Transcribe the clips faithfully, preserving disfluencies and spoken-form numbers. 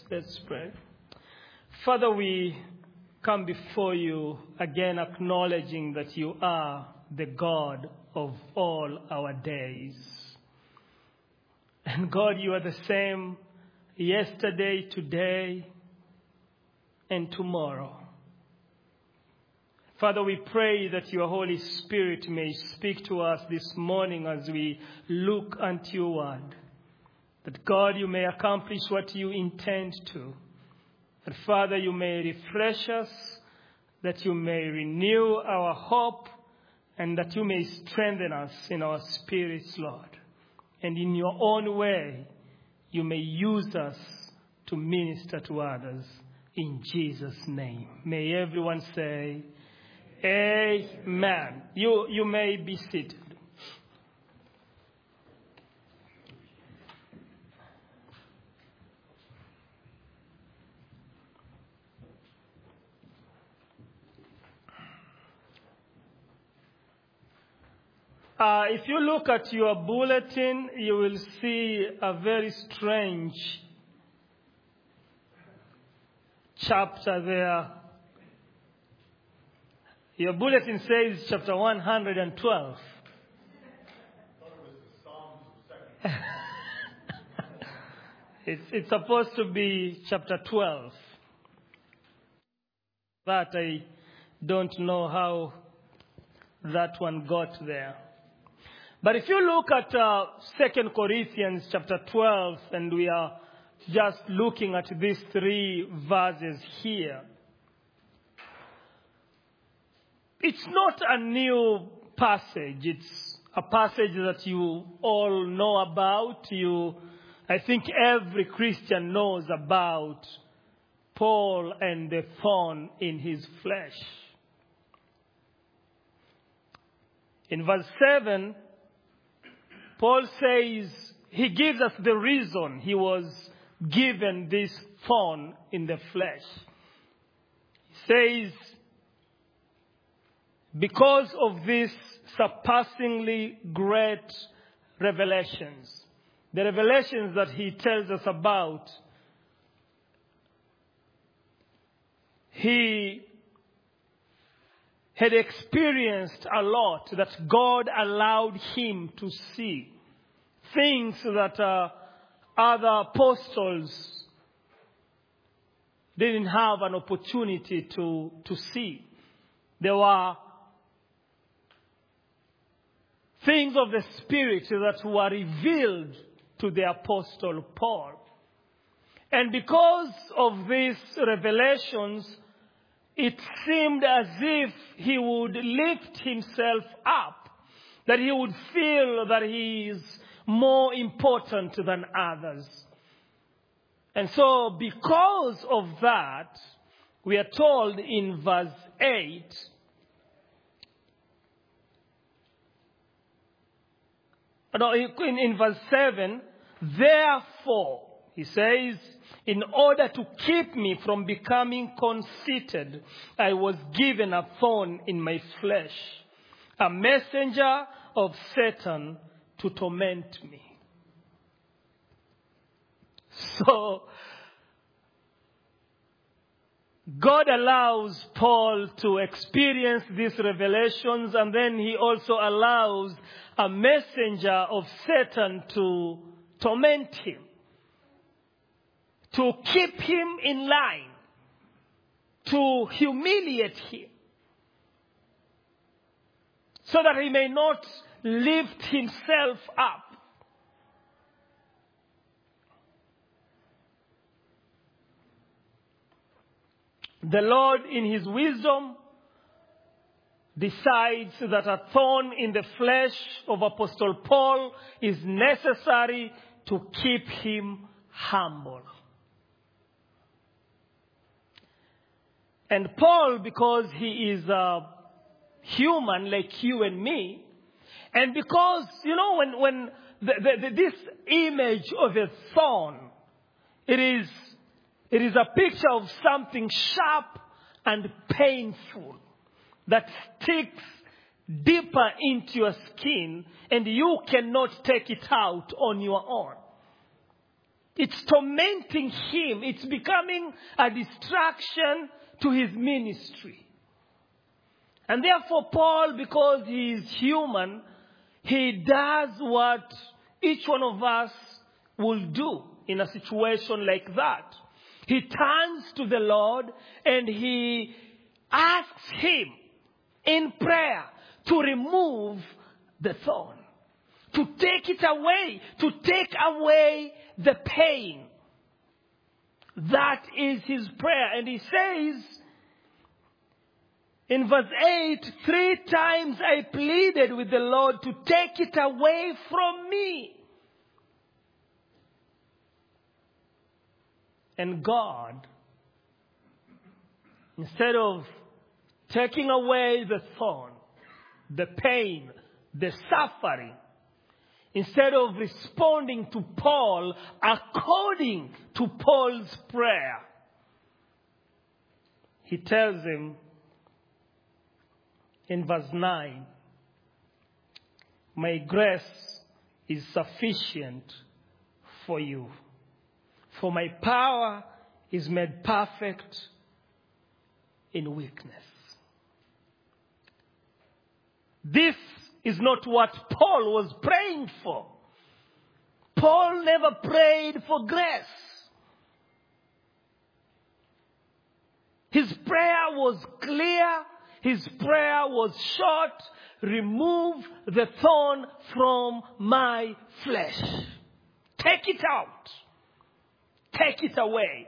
Let's pray. Father, we come before you again acknowledging that you are the God of all our days. And God, you are the same yesterday, today, and tomorrow. Father, we pray that your Holy Spirit may speak to us this morning as we look unto your word. That God, you may accomplish what you intend to. That Father, you may refresh us, that you may renew our hope, and that you may strengthen us in our spirits, Lord. And in your own way, you may use us to minister to others. In Jesus' name. May everyone say, Amen. You, you may be seated. Uh, if you look at your bulletin, you will see a very strange chapter there. Your bulletin says chapter one hundred twelve. it's, it's supposed to be chapter twelve. But I don't know how that one got there. But if you look at uh, Second Corinthians chapter twelve, and we are just looking at these three verses here, it's not a new passage. It's a passage that you all know about. You, I think every Christian knows about Paul and the thorn in his flesh. In verse seven, Paul says, he gives us the reason he was given this thorn in the flesh. He says, because of these surpassingly great revelations, the revelations that he tells us about, he had experienced a lot that God allowed him to see. Things that uh, other apostles didn't have an opportunity to, to see. There were things of the Spirit that were revealed to the Apostle Paul. And because of these revelations, it seemed as if he would lift himself up, that he would feel that he is more important than others. And so because of that, we are told in verse eight, no, in, in verse seven, therefore, he says, in order to keep me from becoming conceited, I was given a thorn in my flesh, a messenger of Satan to torment me. So, God allows Paul to experience these revelations, and then he also allows a messenger of Satan to torment him, to keep him in line, to humiliate him, so that he may not lift himself up. The Lord, in his wisdom, decides that a thorn in the flesh of Apostle Paul is necessary to keep him humble. And Paul, because he is a human like you and me, and because, you know, when, when the, the, the, this image of a thorn, it is, it is a picture of something sharp and painful that sticks deeper into your skin, and you cannot take it out on your own. It's tormenting him. It's becoming a distraction to his ministry. And therefore Paul, because he is human, he does what each one of us will do in a situation like that. He turns to the Lord and he asks him in prayer to remove the thorn, to take it away, to take away the pain. That is his prayer. And he says in verse eight, three times I pleaded with the Lord to take it away from me. And God, instead of taking away the thorn, the pain, the suffering, instead of responding to Paul according to Paul's prayer, he tells him in verse nine, my grace is sufficient for you, for my power is made perfect in weakness. This is not what Paul was praying for. Paul never prayed for grace. His prayer was clear. His prayer was short. Remove the thorn from my flesh. Take it out. Take it away.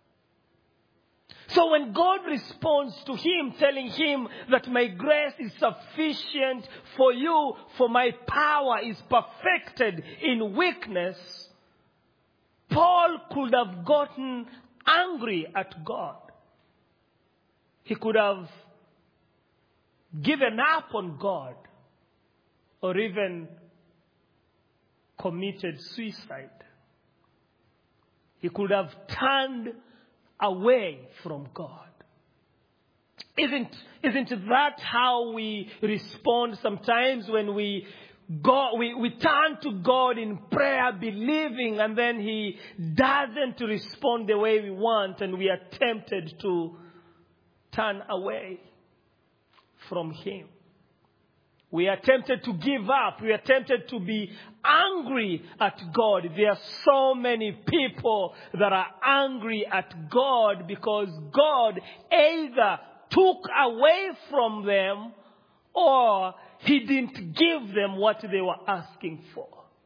So when God responds to him, telling him that my grace is sufficient for you, for my power is perfected in weakness, Paul could have gotten angry at God. He could have given up on God, or even committed suicide. He could have turned away from God. Isn't, isn't that how we respond sometimes when we go, we, we turn to God in prayer, believing, and then he doesn't respond the way we want, and we are tempted to turn away from him. We are tempted to give up. We are tempted to be angry at God. There are so many people that are angry at God because God either took away from them or he didn't give them what they were asking for.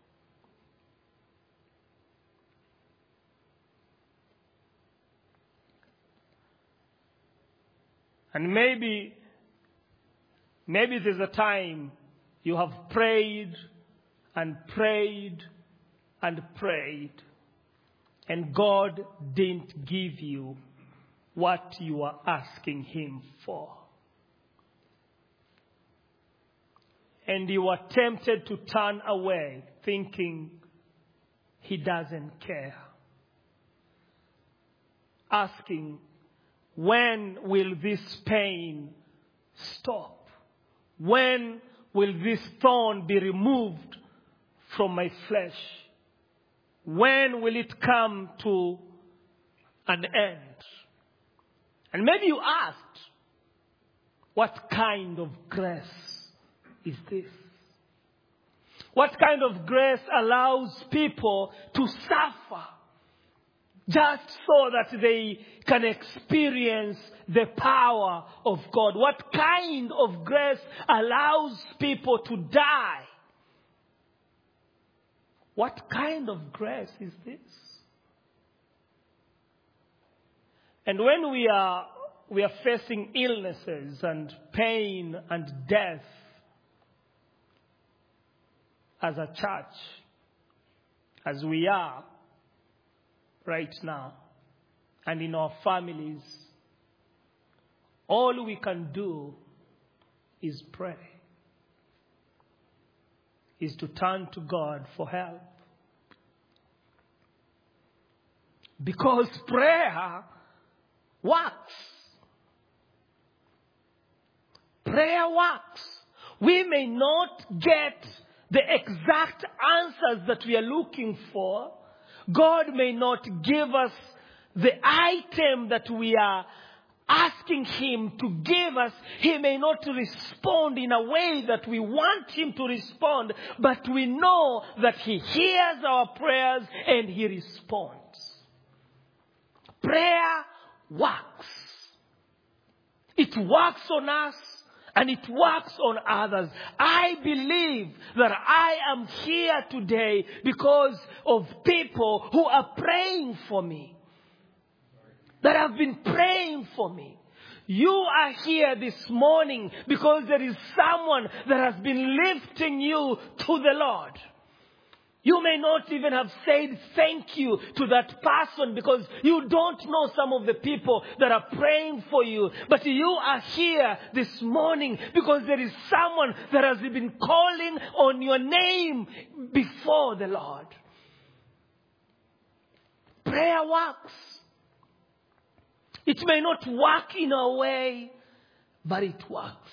And maybe Maybe there's a time you have prayed and prayed and prayed, and God didn't give you what you are asking him for. And you are tempted to turn away, thinking he doesn't care. Asking, when will this pain stop? When will this thorn be removed from my flesh? When will it come to an end? And maybe you asked, what kind of grace is this? What kind of grace allows people to suffer just so that they can experience the power of God? What kind of grace allows people to die? What kind of grace is this? And when we are we are facing illnesses and pain and death as a church, as we are right now, and in our families, all we can do is pray, is to turn to God for help. Because prayer works. Prayer works. We may not get the exact answers that we are looking for, God may not give us the item that we are asking him to give us. He may not respond in a way that we want him to respond, but we know that he hears our prayers and he responds. Prayer works. It works on us and it works on others. I believe that I am here today because of people who are praying for me, that have been praying for me. You are here this morning because there is someone that has been lifting you to the Lord. You may not even have said thank you to that person because you don't know some of the people that are praying for you. But you are here this morning because there is someone that has been calling on your name before the Lord. Prayer works. It may not work in a way, but it works.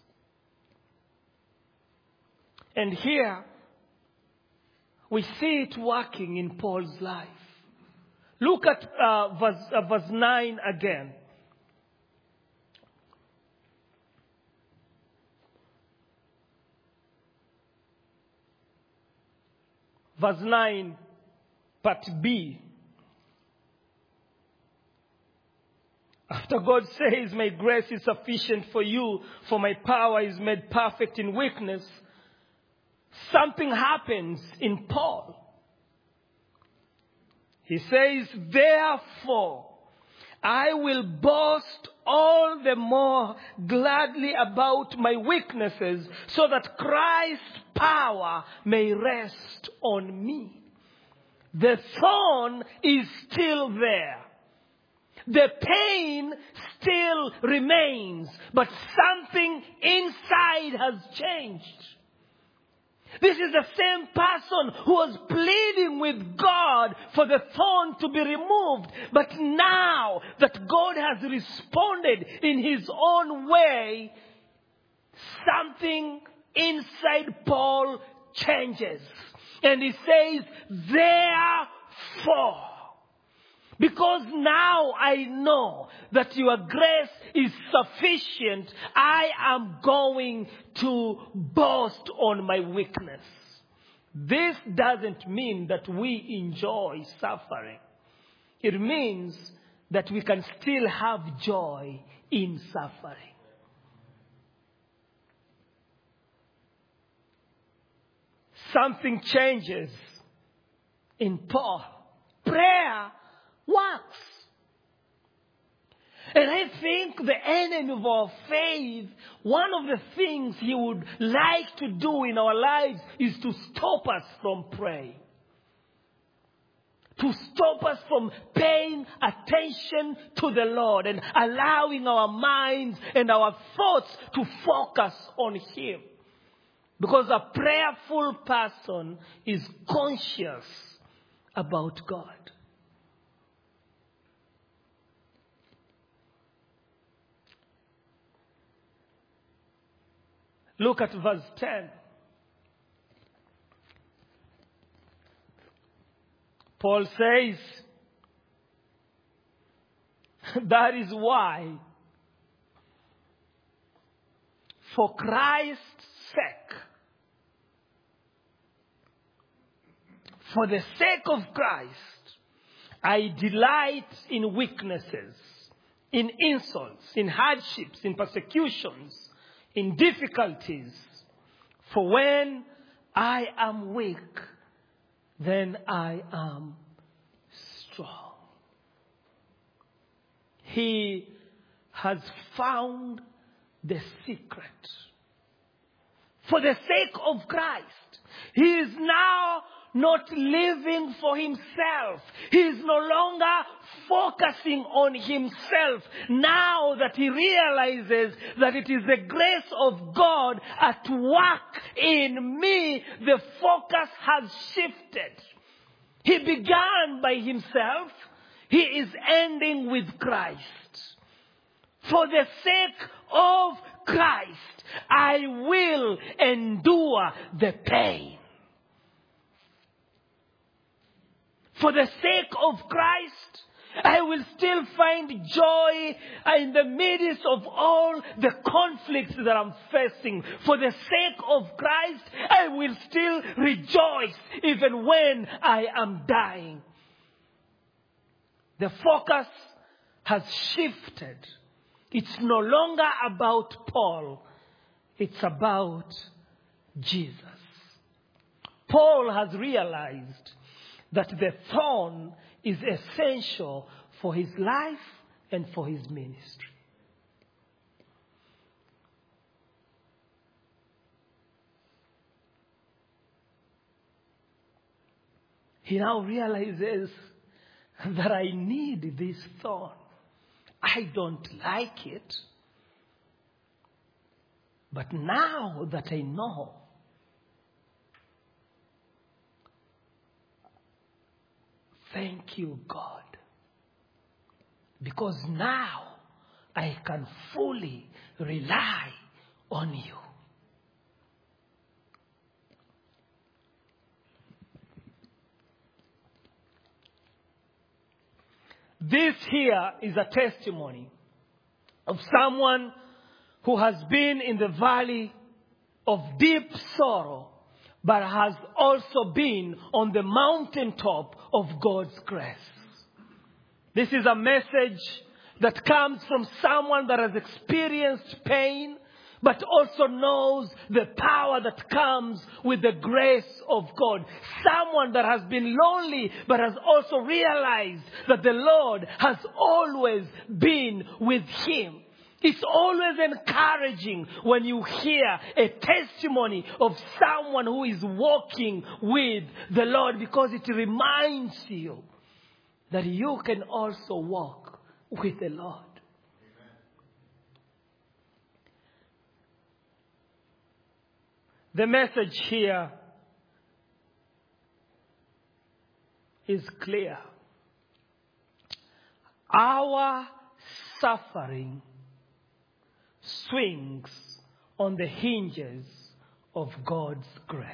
And here, we see it working in Paul's life. Look at uh, verse, uh, verse nine again. Verse nine, part B. After God says, my grace is sufficient for you, for my power is made perfect in weakness, something happens in Paul. He says, therefore, I will boast all the more gladly about my weaknesses, so that Christ's power may rest on me. The thorn is still there. The pain still remains, but something inside has changed. This is the same person who was pleading with God for the thorn to be removed. But now that God has responded in his own way, something inside Paul changes. And he says, therefore, because now I know that your grace is sufficient, I am going to boast on my weakness. This doesn't mean that we enjoy suffering. It means that we can still have joy in suffering. Something changes in Paul. Prayer works. And I think the enemy of our faith, one of the things he would like to do in our lives is to stop us from praying. To stop us from paying attention to the Lord and allowing our minds and our thoughts to focus on him. Because a prayerful person is conscious about God. Look at verse ten. Paul says, that is why, for Christ's sake, for the sake of Christ, I delight in weaknesses, in insults, in hardships, in persecutions, in difficulties. For when I am weak, then I am strong. He has found the secret. For the sake of Christ, he is now not living for himself. He is no longer focusing on himself. Now that he realizes that it is the grace of God at work in me, the focus has shifted. He began by himself. He is ending with Christ. For the sake of Christ, I will endure the pain. For the sake of Christ, I will still find joy in the midst of all the conflicts that I'm facing. For the sake of Christ, I will still rejoice even when I am dying. The focus has shifted. It's no longer about Paul. It's about Jesus. Paul has realized that the thorn is essential for his life and for his ministry. He now realizes that I need this thorn. I don't like it. But now that I know, thank you, God. Because now I can fully rely on you. This here is a testimony of someone who has been in the valley of deep sorrow, but has also been on the mountaintop of God's grace. This is a message that comes from someone that has experienced pain, but also knows the power that comes with the grace of God. Someone that has been lonely, but has also realized that the Lord has always been with him. It's always encouraging when you hear a testimony of someone who is walking with the Lord, because it reminds you that you can also walk with the Lord. The message here is clear. Our suffering swings on the hinges of God's grace.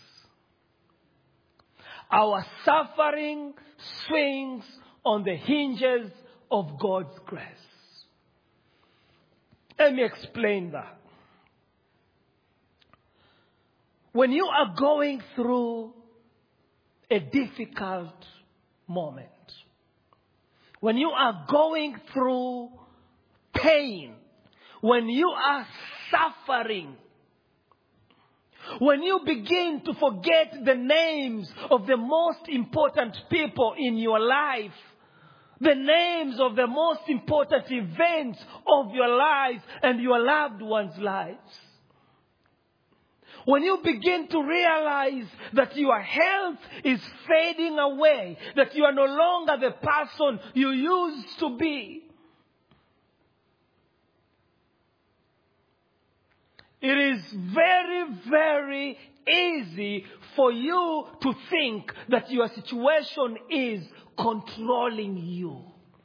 Our suffering swings on the hinges of God's grace. Let me explain that. When you are going through a difficult moment, when you are going through pain, when you are suffering, when you begin to forget the names of the most important people in your life, the names of the most important events of your life and your loved ones' lives, when you begin to realize that your health is fading away, that you are no longer the person you used to be, it is very, very easy for you to think that your situation is controlling you.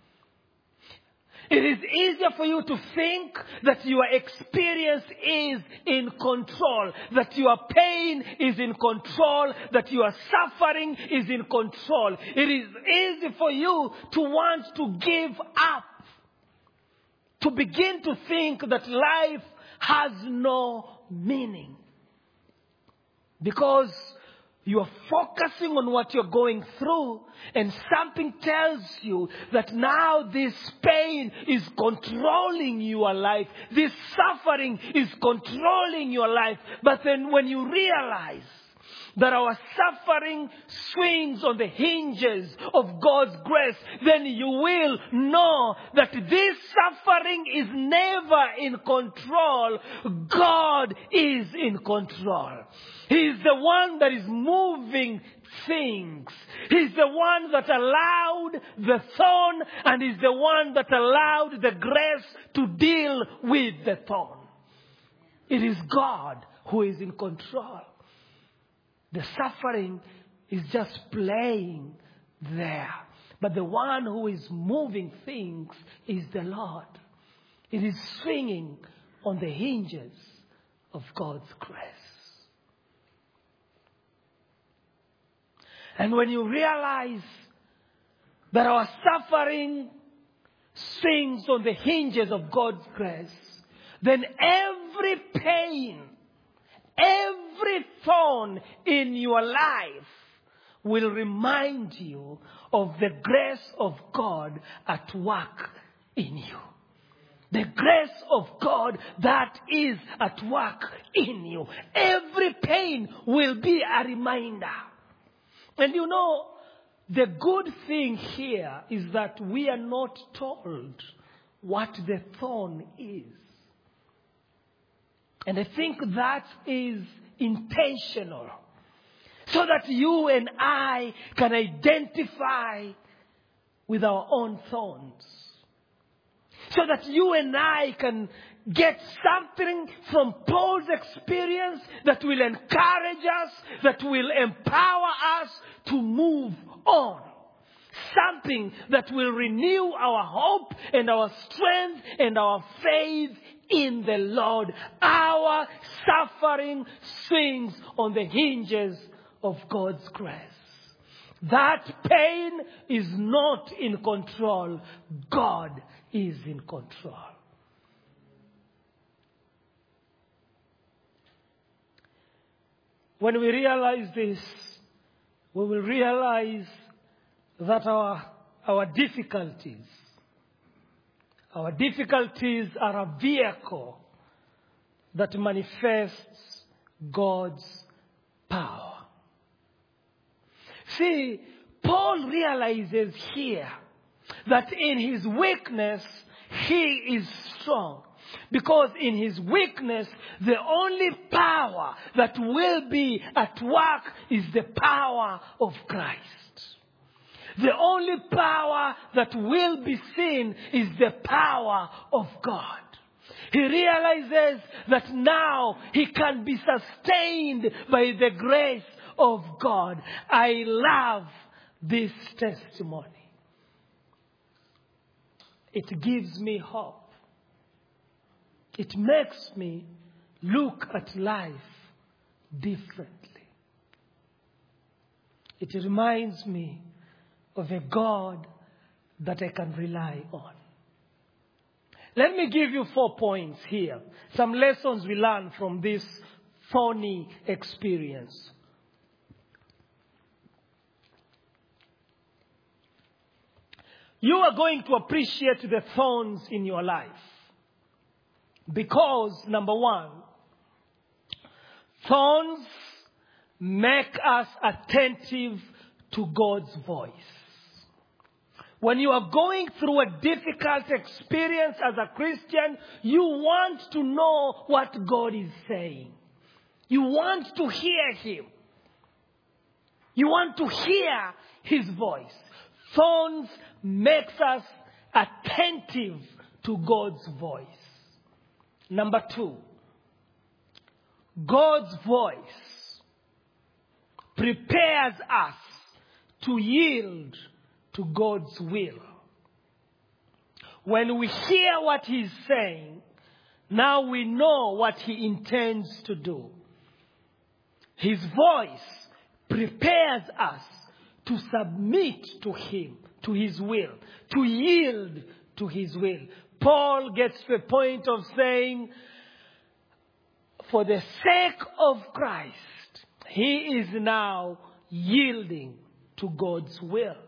It is easier for you to think that your experience is in control, that your pain is in control, that your suffering is in control. It is easy for you to want to give up, to begin to think that life has no meaning, because you are focusing on what you're going through, and something tells you that now this pain is controlling your life. This suffering is controlling your life. But then when you realize that our suffering swings on the hinges of God's grace, then you will know that this suffering is never in control. God is in control. He is the one that is moving things. He's the one that allowed the thorn, and is the one that allowed the grace to deal with the thorn. It is God who is in control. The suffering is just playing there. But the one who is moving things is the Lord. It is swinging on the hinges of God's grace. And when you realize that our suffering swings on the hinges of God's grace, then every pain, every thorn in your life will remind you of the grace of God at work in you. The grace of God that is at work in you. Every pain will be a reminder. And you know, the good thing here is that we are not told what the thorn is. And I think that is intentional, so that you and I can identify with our own thorns. So that you and I can get something from Paul's experience that will encourage us, that will empower us to move on. Something that will renew our hope and our strength and our faith in the Lord. Our suffering swings on the hinges of God's grace. That pain is not in control. God is in control. When we realize this, we will realize that our, our difficulties, our difficulties are a vehicle that manifests God's power. See, Paul realizes here that in his weakness, he is strong. Because in his weakness, the only power that will be at work is the power of Christ. The only power that will be seen is the power of God. He realizes that now he can be sustained by the grace of God. I love this testimony. It gives me hope. It makes me look at life differently. It reminds me of a God that I can rely on. Let me give you four points here. Some lessons we learn from this thorny experience. You are going to appreciate the thorns in your life. Because, number one, thorns make us attentive to God's voice. When you are going through a difficult experience as a Christian, you want to know what God is saying. You want to hear Him. You want to hear His voice. Thorns makes us attentive to God's voice. Number two, God's voice prepares us to yield to God's will. When we hear what He's saying, now we know what He intends to do. His voice prepares us to submit to Him, to His will, to yield to His will. Paul gets to the point of saying, for the sake of Christ, he is now yielding to God's will.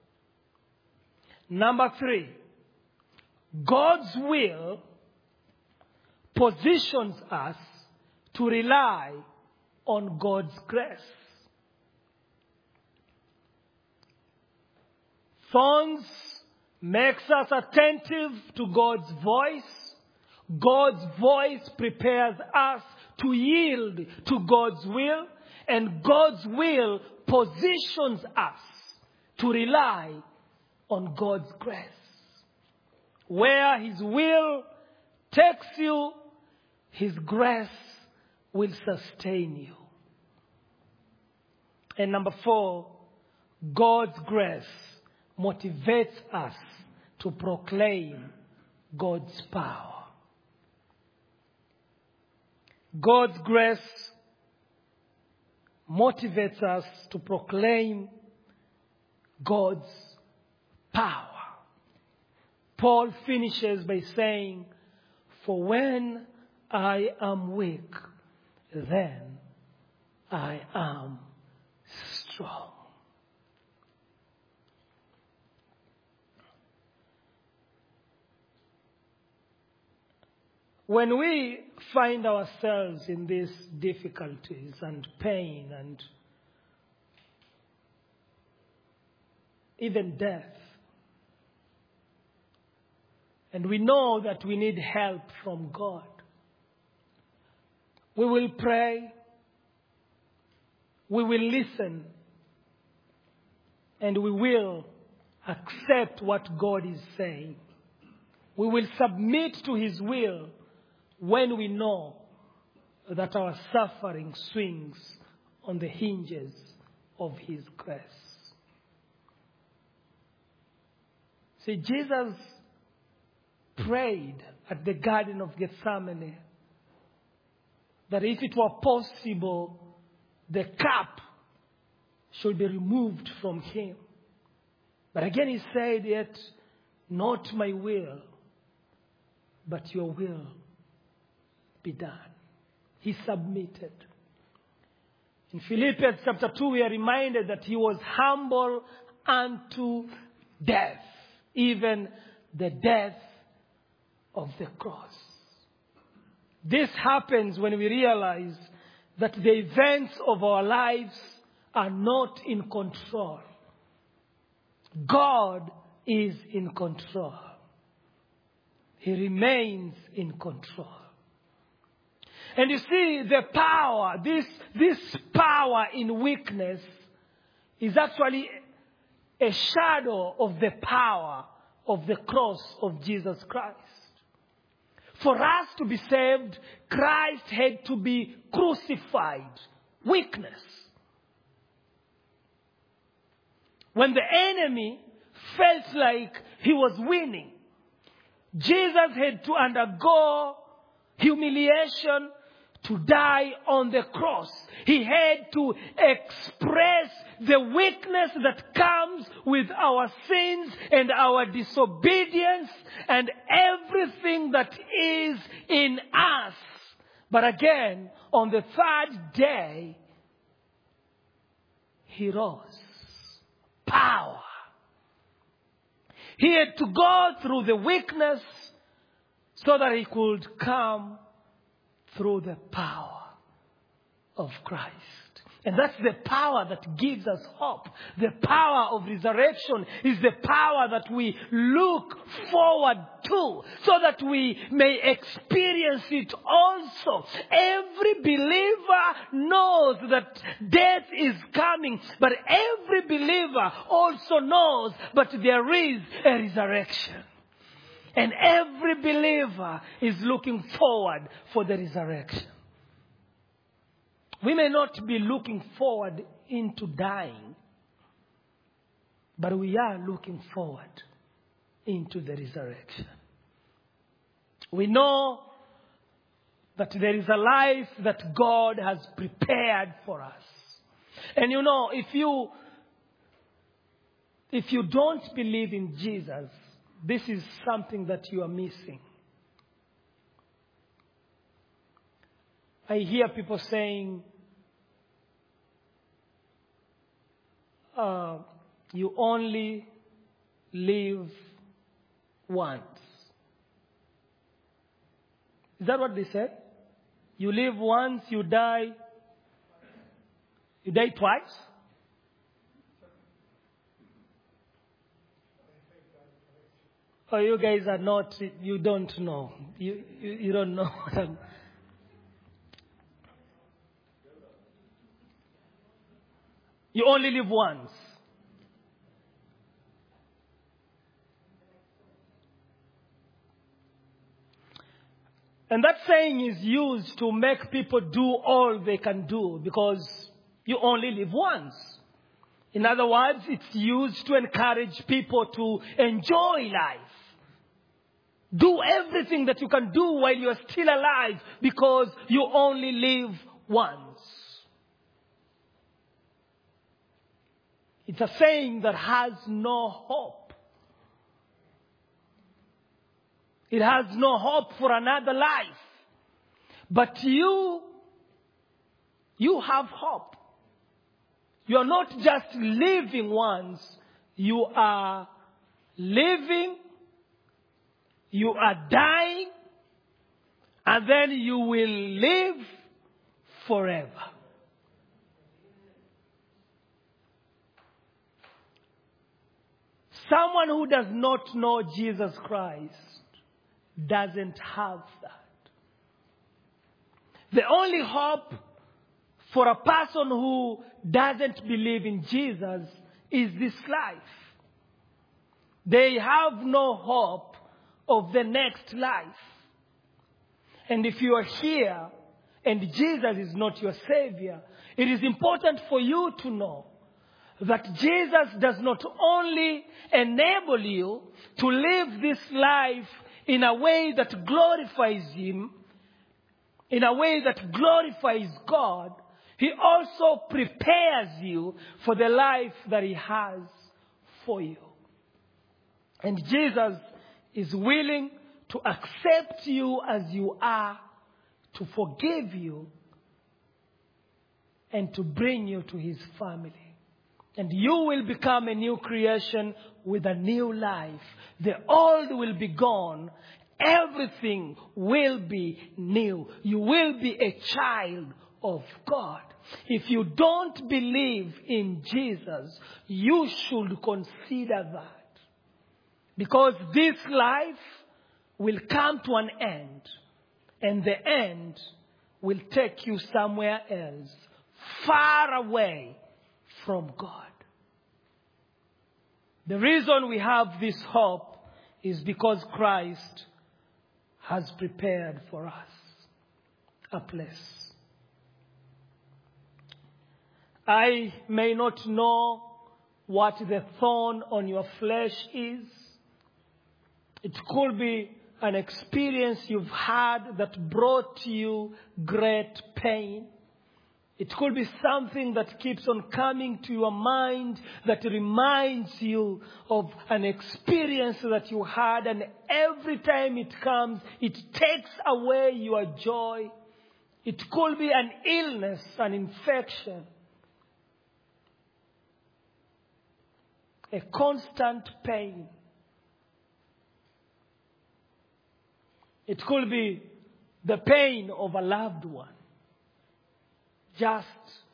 Number three, God's will positions us to rely on God's grace. Thorns makes us attentive to God's voice. God's voice prepares us to yield to God's will. And God's will positions us to rely on God's grace. Where His will takes you, His grace will sustain you. And number four, God's grace motivates us to proclaim God's power. God's grace motivates us to proclaim God's power. Paul finishes by saying, for when I am weak, then I am strong. When we find ourselves in these difficulties and pain and even death, and we know that we need help from God, we will pray, we will listen, and we will accept what God is saying. We will submit to His will when we know that our suffering swings on the hinges of His grace. See, Jesus prayed at the Garden of Gethsemane that if it were possible, the cup should be removed from Him. But again He said, yet not my will, but your will be done. He submitted. In Philippians chapter two, we are reminded that He was humble unto death, even the death of the cross. This happens when we realize that the events of our lives are not in control. God is in control. He remains in control. And you see, the power, this, this power in weakness is actually a shadow of the power of the cross of Jesus Christ. For us to be saved, Christ had to be crucified. Weakness. When the enemy felt like he was winning, Jesus had to undergo humiliation to die on the cross. He had to express the weakness that comes with our sins and our disobedience and everything that is in us. But again, on the third day, He rose. Power. He had to go through the weakness so that He could come through the power of Christ. And that's the power that gives us hope. The power of resurrection is the power that we look forward to so that we may experience it also. Every believer knows that death is coming, but every believer also knows that there is a resurrection. And every believer is looking forward for the resurrection. We may not be looking forward into dying, but we are looking forward into the resurrection. We know that there is a life that God has prepared for us. And you know, if you, if you don't believe in Jesus, this is something that you are missing. I hear people saying, uh, you only live once. Is that what they say? You live once, you die. You die twice? Oh, you guys are not, you don't know. You, you, you don't know. You only live once. And that saying is used to make people do all they can do because you only live once. In other words, it's used to encourage people to enjoy life. Do everything that you can do while you're still alive because you only live once. It's a saying that has no hope. It has no hope for another life. But you, you have hope. You are not just living once. You are living, you are dying, and then you will live forever. Someone who does not know Jesus Christ doesn't have that. The only hope for a person who doesn't believe in Jesus is this life. They have no hope of the next life. And if you are here and Jesus is not your Savior, it is important for you to know that Jesus does not only enable you to live this life in a way that glorifies Him, in a way that glorifies God, He also prepares you for the life that He has for you. And Jesus is willing to accept you as you are, to forgive you, and to bring you to His family. And you will become a new creation with a new life. The old will be gone. Everything will be new. You will be a child of God. If you don't believe in Jesus, you should consider that. Because this life will come to an end. And the end will take you somewhere else, far away from God. The reason we have this hope is because Christ has prepared for us a place. I may not know what the thorn on your flesh is. It could be an experience you've had that brought you great pain. It could be something that keeps on coming to your mind that reminds you of an experience that you had, and every time it comes, it takes away your joy. It could be an illness, an infection, a constant pain. It could be the pain of a loved one. Just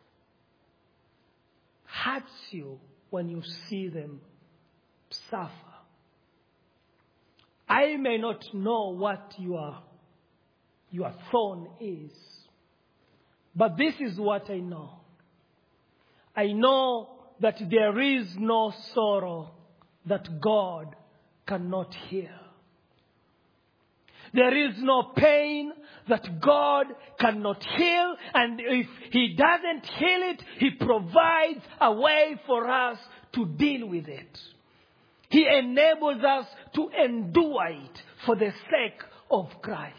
hurts you when you see them suffer. I may not know what your, your thorn is, but this is what I know. I know that there is no sorrow that God cannot heal. There is no pain that God cannot heal, and if He doesn't heal it, He provides a way for us to deal with it. He enables us to endure it for the sake of Christ.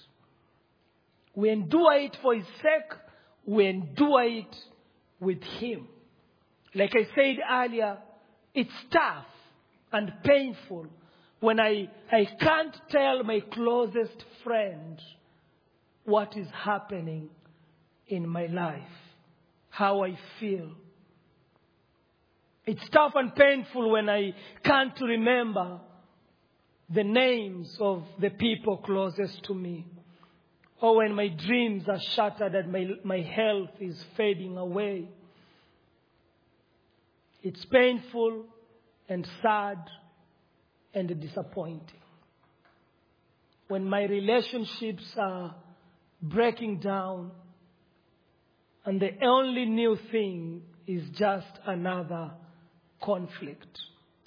We endure it for His sake. We endure it with Him. Like I said earlier, it's tough and painful when I, I can't tell my closest friend what is happening in my life, how I feel. It's tough and painful when I can't remember the names of the people closest to me, or when my dreams are shattered and my, my health is fading away. It's painful and sad and disappointing. When my relationships are breaking down and the only new thing is just another conflict.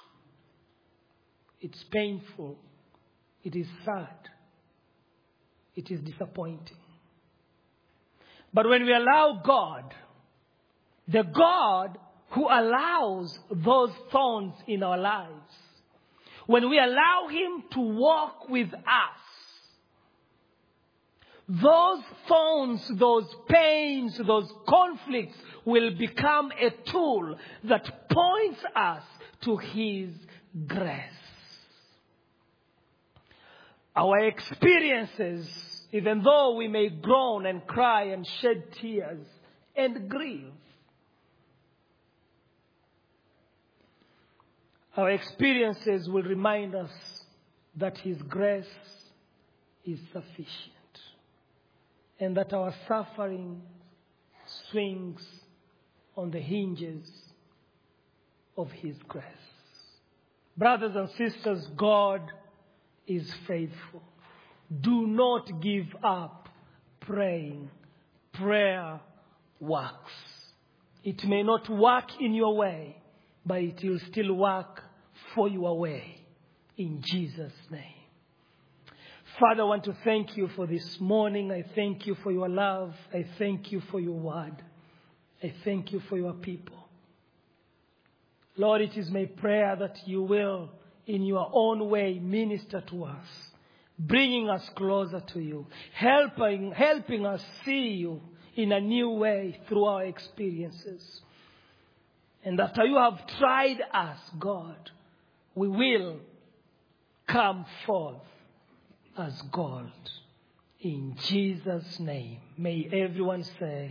It's painful. It is sad. It is disappointing. But when we allow God, the God who allows those thorns in our lives, when we allow Him to walk with us, those thorns, those pains, those conflicts will become a tool that points us to His grace. our experiences, even though we may groan and cry and shed tears and grieve, our experiences will remind us that His grace is sufficient, and that our suffering swings on the hinges of His grace. Brothers and sisters, God is faithful. Do not give up praying. Prayer works. It may not work in your way, but it will still work for your way. In Jesus' name. Father, I want to thank you for this morning. I thank you for your love. I thank you for your word. I thank you for your people. Lord, it is my prayer that you will, in your own way, minister to us, bringing us closer to you, helping, helping us see you in a new way through our experiences. And after you have tried us, God, we will come forth as gold. In Jesus' name, may everyone say,